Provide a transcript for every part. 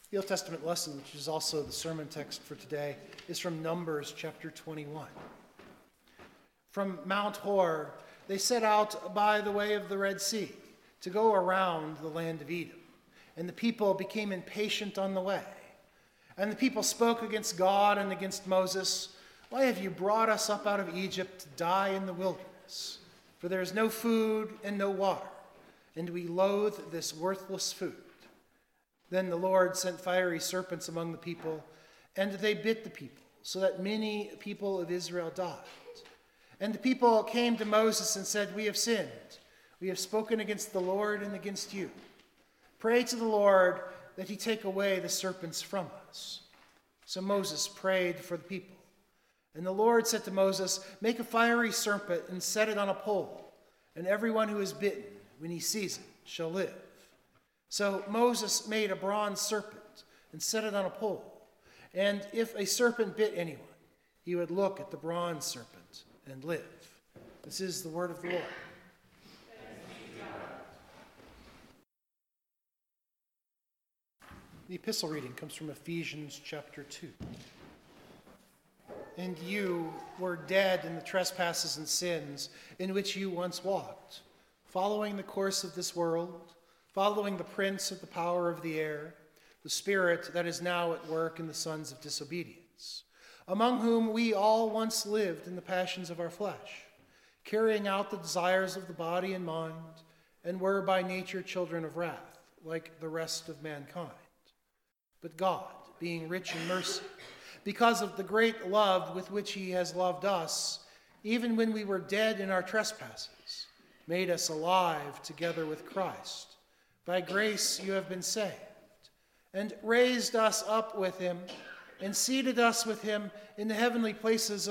The Old Testament lesson, which is also the sermon text for today, is from Numbers chapter 21. From Mount Hor, they set out by the way of the Red Sea to go around the land of Edom. And the people became impatient on the way. And the people spoke against God and against Moses. "Why have you brought us up out of Egypt to die in the wilderness? For there is no food and no water, and we loathe this worthless food." Then the Lord sent fiery serpents among the people, and they bit the people, so that many people of Israel died. And the people came to Moses and said, "We have sinned. We have spoken against the Lord and against you. Pray to the Lord that he take away the serpents from us." So Moses prayed for the people. And the Lord said to Moses, "Make a fiery serpent and set it on a pole, and everyone who is bitten, when he sees it, shall live." So Moses made a bronze serpent and set it on a pole. And if a serpent bit anyone, he would look at the bronze serpent and live. This is the word of the Lord. The epistle reading comes from Ephesians chapter 2. "And you were dead in the trespasses and sins in which you once walked, following the course of this world, following the prince of the power of the air, the spirit that is now at work in the sons of disobedience, among whom we all once lived in the passions of our flesh, carrying out the desires of the body and mind, and were by nature children of wrath, like the rest of mankind. But God, being rich in mercy, because of the great love with which he has loved us, even when we were dead in our trespasses, made us alive together with Christ. By grace you have been saved, and raised us up with him, and seated us with him in the heavenly places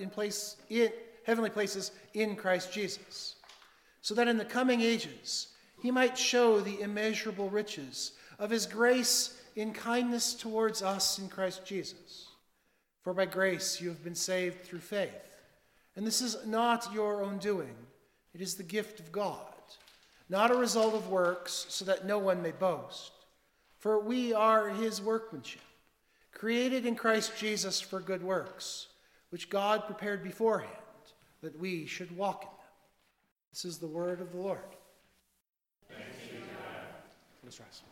in Christ Jesus, so that in the coming ages he might show the immeasurable riches of his grace in kindness towards us in Christ Jesus. For by grace you have been saved through faith, and this is not your own doing, it is the gift of God, not a result of works, so that no one may boast. For we are his workmanship, created in Christ Jesus for good works, which God prepared beforehand, that we should walk in them." This is the word of the Lord. Thanks be to God. Let us rise.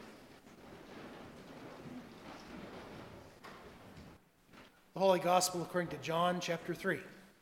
The Holy Gospel according to John chapter 3.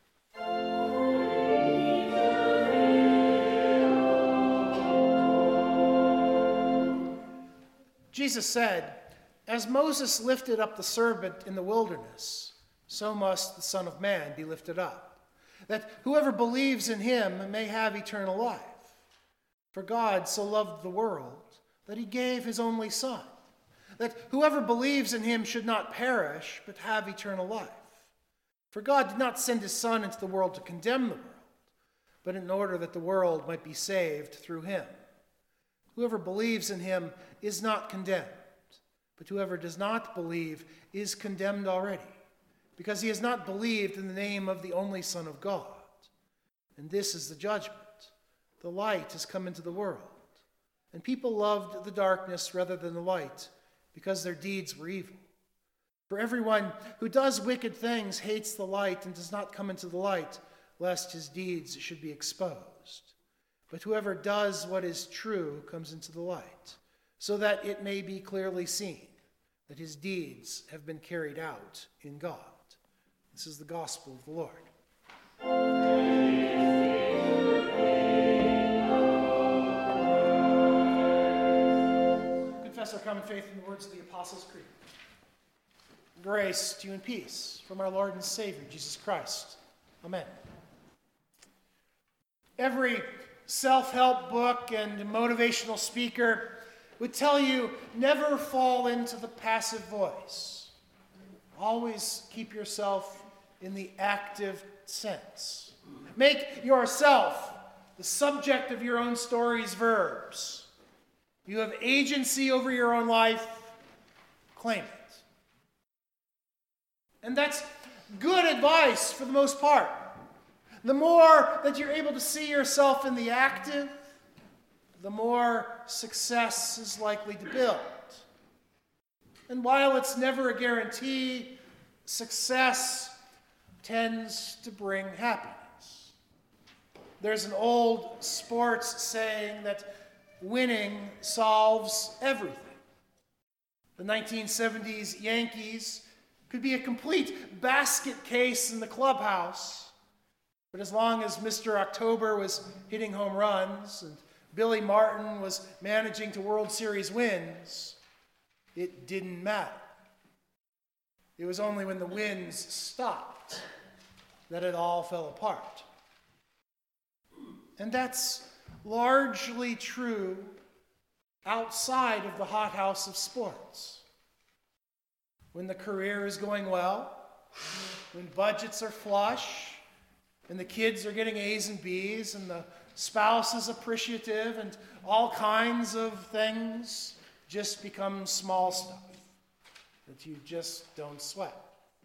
Jesus said, "As Moses lifted up the serpent in the wilderness, so must the Son of Man be lifted up, that whoever believes in him may have eternal life. For God so loved the world that he gave his only Son, that whoever believes in him should not perish, but have eternal life. For God did not send his Son into the world to condemn the world, but in order that the world might be saved through him. Whoever believes in him is not condemned, but whoever does not believe is condemned already, because he has not believed in the name of the only Son of God. And this is the judgment. The light has come into the world, and people loved the darkness rather than the light, because their deeds were evil. For everyone who does wicked things hates the light and does not come into the light, lest his deeds should be exposed. But whoever does what is true comes into the light, so that it may be clearly seen that his deeds have been carried out in God." This is the gospel of the Lord. Confess our common faith in the words of the Apostles' Creed. Grace to you and peace from our Lord and Savior, Jesus Christ. Amen. Every self-help book and motivational speaker would tell you never fall into the passive voice. Always keep yourself in the active sense. Make yourself the subject of your own story's verbs. You have agency over your own life. Claim it. And that's good advice for the most part. The more that you're able to see yourself in the active, the more success is likely to build. And while it's never a guarantee, success tends to bring happiness. There's an old sports saying that winning solves everything. The 1970s Yankees could be a complete basket case in the clubhouse, but as long as Mr. October was hitting home runs and Billy Martin was managing to World Series wins, it didn't matter. It was only when the wins stopped that it all fell apart. And that's largely true outside of the hothouse of sports. When the career is going well, when budgets are flush, and the kids are getting A's and B's, and the spouse is appreciative, and all kinds of things just become small stuff that you just don't sweat.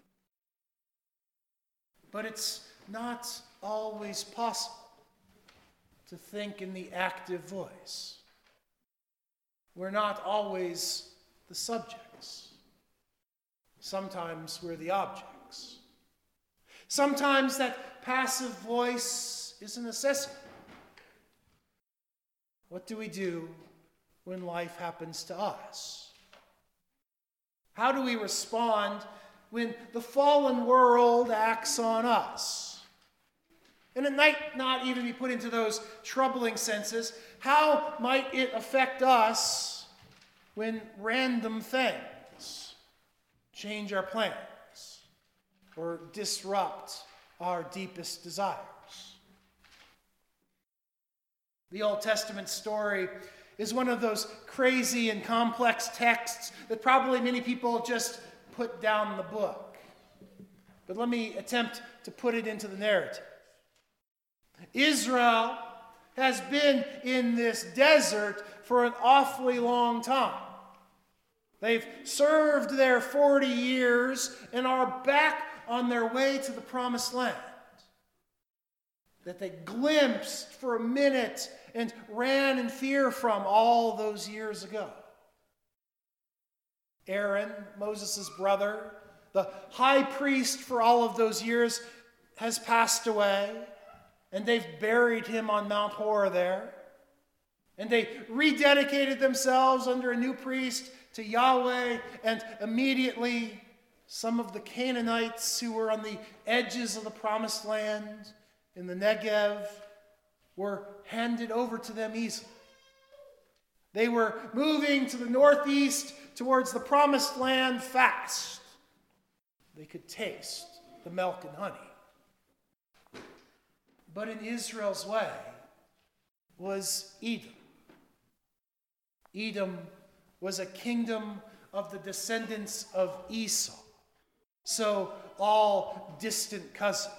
But it's not always possible to think in the active voice. We're not always the subjects. Sometimes we're the objects. Sometimes that passive voice is a necessity. What do we do when life happens to us? How do we respond when the fallen world acts on us? And it might not even be put into those troubling senses. How might it affect us when random things change our plans or disrupt our deepest desires? The Old Testament story is one of those crazy and complex texts that probably many people just put down the book. But let me attempt to put it into the narrative. Israel has been in this desert for an awfully long time. They've served there 40 years and are back on their way to the promised land that they glimpsed for a minute and ran in fear from all those years ago. Aaron, Moses' brother, the high priest for all of those years, has passed away, and they've buried him on Mount Hor there. And they rededicated themselves under a new priest to Yahweh, and immediately some of the Canaanites who were on the edges of the promised land in the Negev were handed over to them easily. They were moving to the northeast towards the promised land fast. They could taste the milk and honey. But in Israel's way was Edom. Edom was a kingdom of the descendants of Esau, so all distant cousins.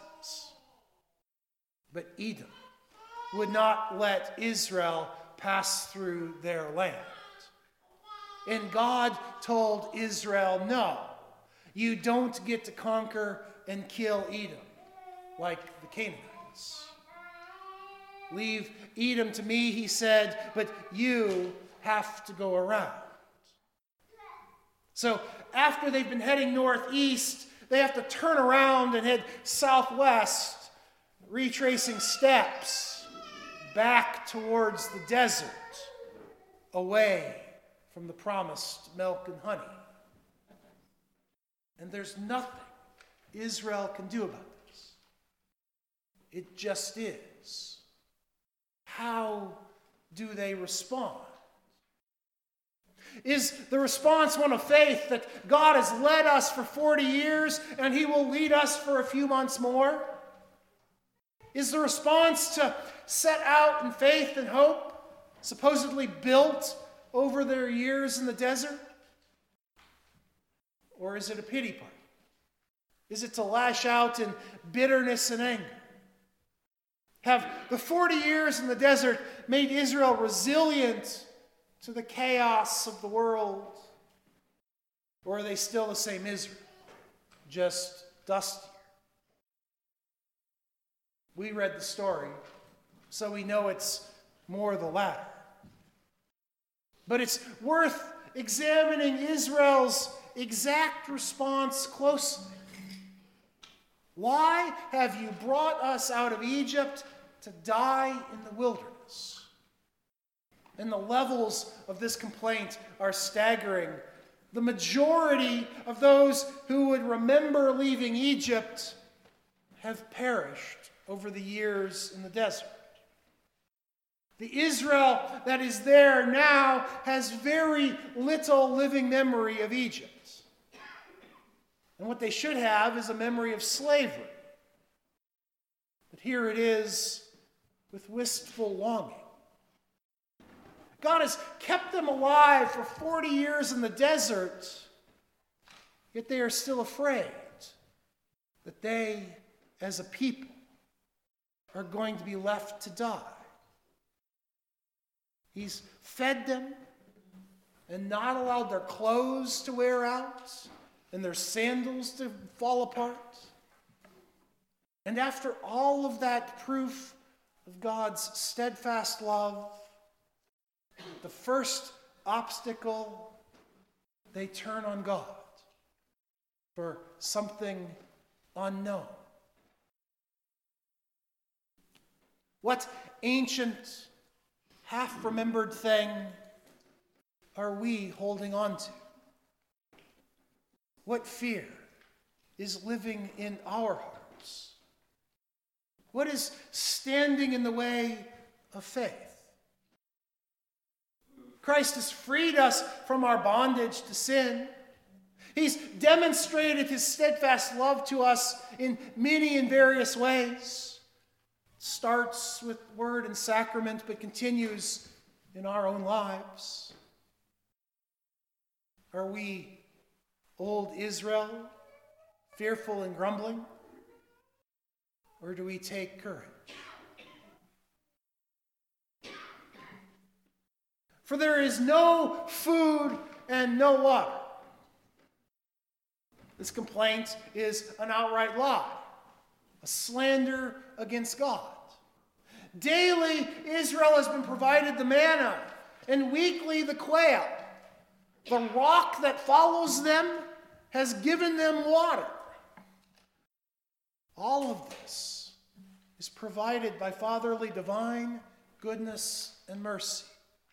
But Edom would not let Israel pass through their land. And God told Israel, no, you don't get to conquer and kill Edom like the Canaanites. Leave Edom to me, he said, but you have to go around. So after they've been heading northeast, they have to turn around and head southwest, retracing steps back towards the desert, away from the promised milk and honey. And there's nothing Israel can do about this. It just is. How do they respond? Is the response one of faith that God has led us for 40 years and he will lead us for a few months more? Is the response to set out in faith and hope, supposedly built over their years in the desert? Or is it a pity party? Is it to lash out in bitterness and anger? Have the 40 years in the desert made Israel resilient to the chaos of the world? Or are they still the same Israel, just dustier? We read the story, so we know it's more the latter. But it's worth examining Israel's exact response closely. Why have you brought us out of Egypt to die in the wilderness? And the levels of this complaint are staggering. The majority of those who would remember leaving Egypt have perished over the years in the desert. The Israel that is there now has very little living memory of Egypt. And what they should have is a memory of slavery. But here it is with wistful longing. God has kept them alive for 40 years in the desert, yet they are still afraid that they, as a people, are going to be left to die. He's fed them and not allowed their clothes to wear out and their sandals to fall apart. And after all of that proof of God's steadfast love, the first obstacle, they turn on God for something unknown. What ancient, half-remembered thing are we holding on to? What fear is living in our hearts? What is standing in the way of faith? Christ has freed us from our bondage to sin. He's demonstrated his steadfast love to us in many and various ways. It starts with word and sacrament, but continues in our own lives. Are we old Israel, fearful and grumbling? Or do we take courage? For there is no food and no water. This complaint is an outright lie, a slander against God. Daily, Israel has been provided the manna, and weekly the quail. The rock that follows them has given them water. All of this is provided by fatherly divine goodness and mercy.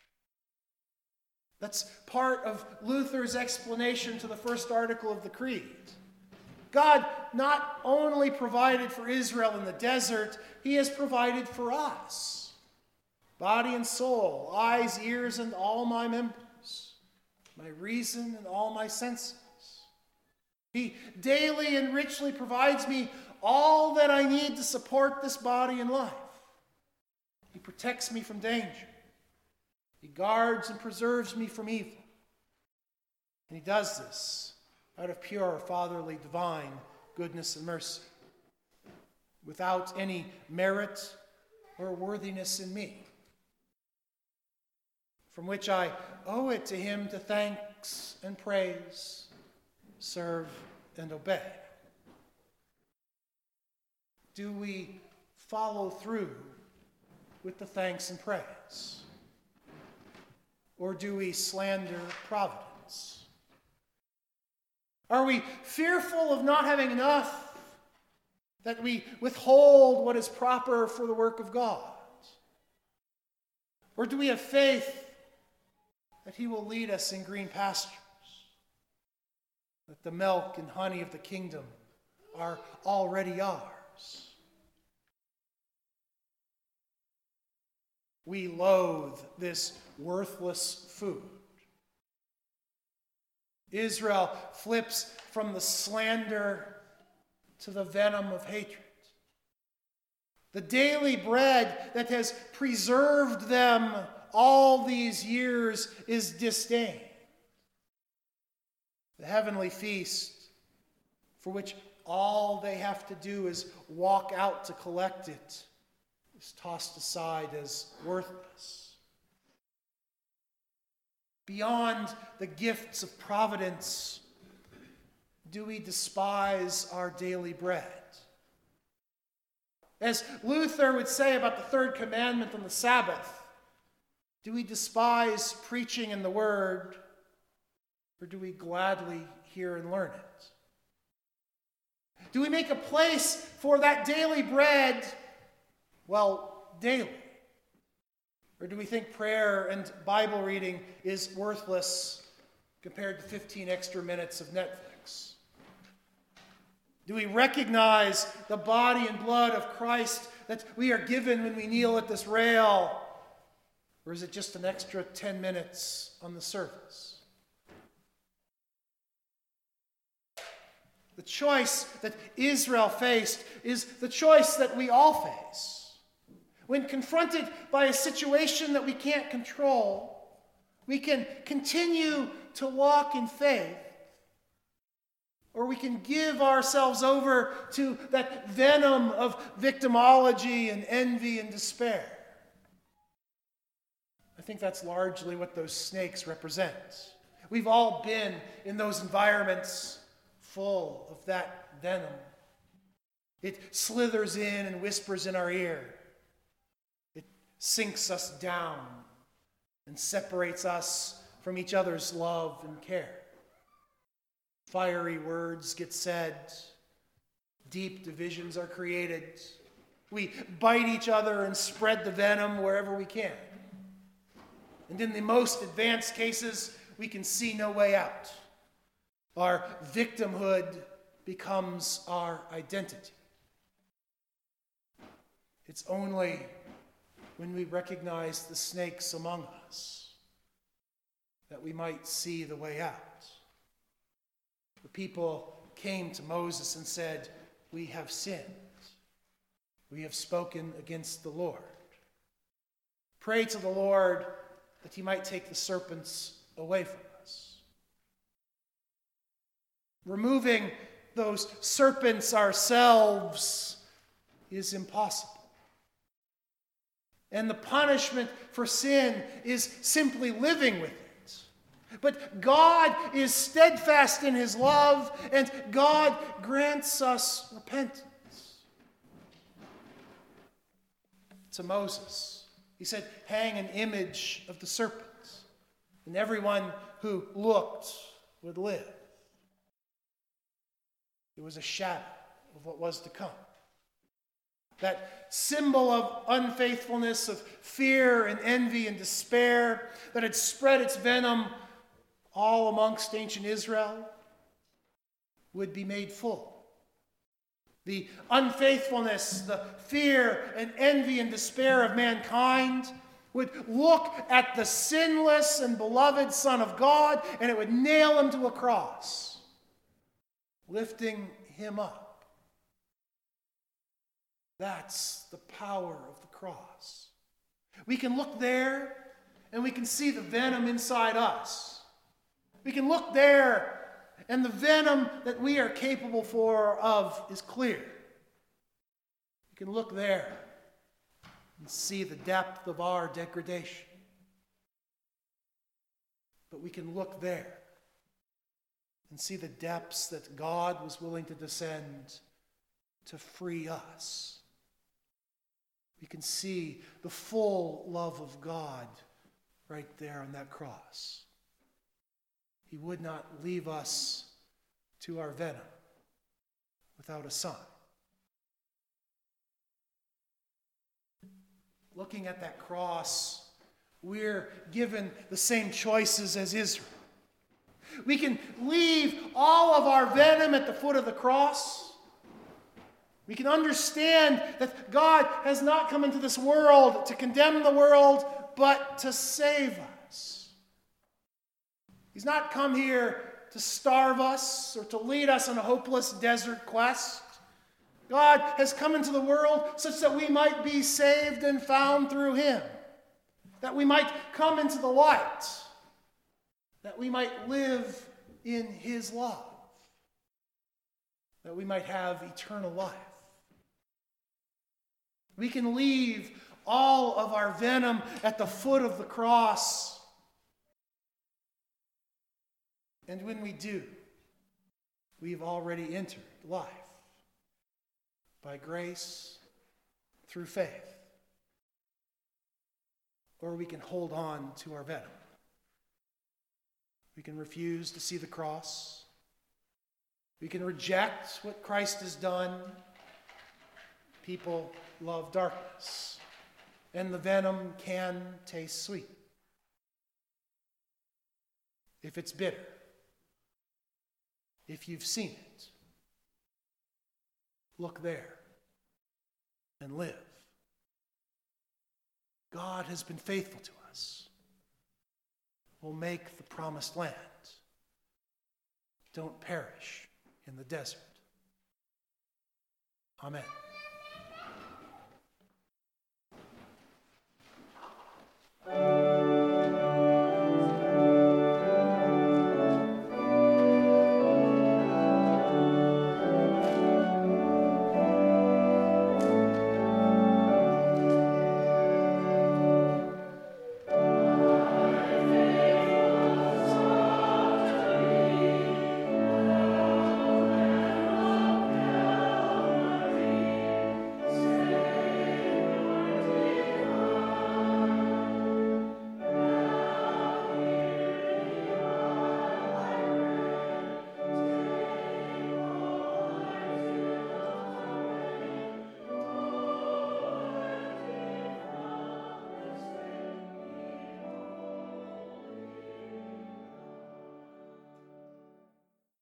That's part of Luther's explanation to the first article of the Creed. God not only provided for Israel in the desert, he has provided for us. Body and soul, eyes, ears, and all my members, my reason and all my senses. He daily and richly provides me all that I need to support this body and life. He protects me from danger. He guards and preserves me from evil. And he does this out of pure, fatherly, divine goodness and mercy, without any merit or worthiness in me, from which I owe it to him to thanks and praise, serve and obey. Do we follow through with the thanks and praise? Or do we slander providence? Are we fearful of not having enough that we withhold what is proper for the work of God? Or do we have faith that he will lead us in green pastures? That the milk and honey of the kingdom are already ours? We loathe this worthless food. Israel flips from the slander to the venom of hatred. The daily bread that has preserved them all these years is disdain. The heavenly feast, for which all they have to do is walk out to collect it, is tossed aside as worthless. Beyond the gifts of providence, do we despise our daily bread? As Luther would say about the third commandment on the Sabbath, do we despise preaching in the word Or do we gladly hear and learn it? Do we make a place for that daily bread, daily? Or do we think prayer and Bible reading is worthless compared to 15 extra minutes of Netflix? Do we recognize the body and blood of Christ that we are given when we kneel at this rail? Or is it just an extra 10 minutes on the service? The choice that Israel faced is the choice that we all face. When confronted by a situation that we can't control, we can continue to walk in faith, or we can give ourselves over to that venom of victimology and envy and despair. I think that's largely what those snakes represent. We've all been in those environments full of that venom. It slithers in and whispers in our ear. It sinks us down and separates us from each other's love and care. Fiery words get said. Deep divisions are created. We bite each other and spread the venom wherever we can. And in the most advanced cases, we can see no way out. Our victimhood becomes our identity. It's only when we recognize the snakes among us that we might see the way out. The people came to Moses and said, "We have sinned. We have spoken against the Lord. Pray to the Lord that he might take the serpents away from us." Removing those serpents ourselves is impossible. And the punishment for sin is simply living with it. But God is steadfast in his love, and God grants us repentance. To Moses, he said, "Hang an image of the serpent, and everyone who looked would live." It was a shadow of what was to come. That symbol of unfaithfulness, of fear and envy and despair that had spread its venom all amongst ancient Israel would be made full. The unfaithfulness, the fear and envy and despair of mankind would look at the sinless and beloved Son of God, and it would nail him to a cross, lifting him up. That's the power of the cross. We can look there and we can see the venom inside us. We can look there and the venom that we are capable of is clear. We can look there and see the depth of our degradation. But we can look there and see the depths that God was willing to descend to free us. We can see the full love of God right there on that cross. He would not leave us to our venom without a son. Looking at that cross, we're given the same choices as Israel. We can leave all of our venom at the foot of the cross. We can understand that God has not come into this world to condemn the world, but to save us. He's not come here to starve us or to lead us on a hopeless desert quest. God has come into the world such that we might be saved and found through him, that we might come into the light, that we might live in his love, that we might have eternal life. We can leave all of our venom at the foot of the cross. And when we do, we've already entered life by grace through faith. Or we can hold on to our venom. We can refuse to see the cross. We can reject what Christ has done. People love darkness, and the venom can taste sweet if it's bitter. If you've seen it, look there and live. God has been faithful to us. We'll make the promised land. Don't perish in the desert. Amen.